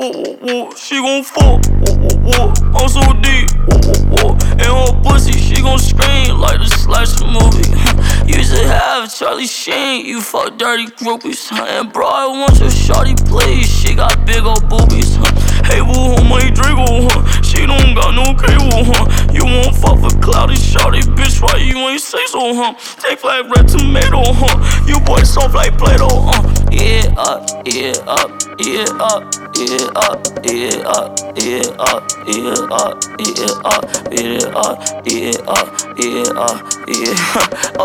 She gon' fuck, I'm so deep, and her pussy, she gon' scream like the slasher movie. Used to have Charlie Sheen, you fuck dirty groupies, and bro, I want your shawty, please. She got big ol' boobies, Hey boo, my Draco, she don't got no cable, You won't fuck for cloudy shawty, bitch, why you ain't say so, Take like red tomato, You boy soft like Play-Doh, Yeah up, yeah up, yeah up, yeah up, yeah up, yeah up, yeah up, yeah up, yeah up, yeah up, yeah up, yeah.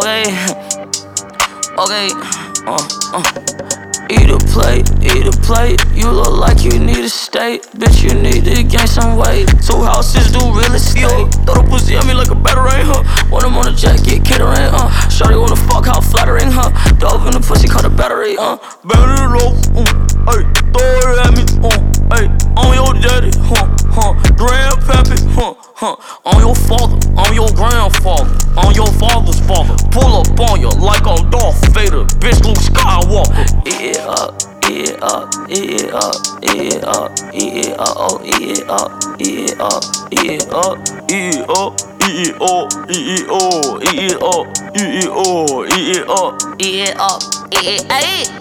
Okay, Eat a plate, you look like you need a steak. Bitch, you need to gain some weight. 2 houses, do real estate. Throw the pussy at me like a battering, When I'm on a jet, get catering, Shawty wanna fuck, how flattering, Dove in the pussy, call the battery, Battery low, ay, throw it at me, ay, on your daddy, grandpappy, on your father, on your grandfather, on your father's father. Pull up on you like I'm Darth Vader, bitch, Luke Skywalker. Eat it up, eat it up, eat it up, eat it up, eat it up, oh, eat it up, eat it up, eat it up, eat it up, eat it up, eat it up, eat it up, eat it up, eat it up, eat it up, eat it up.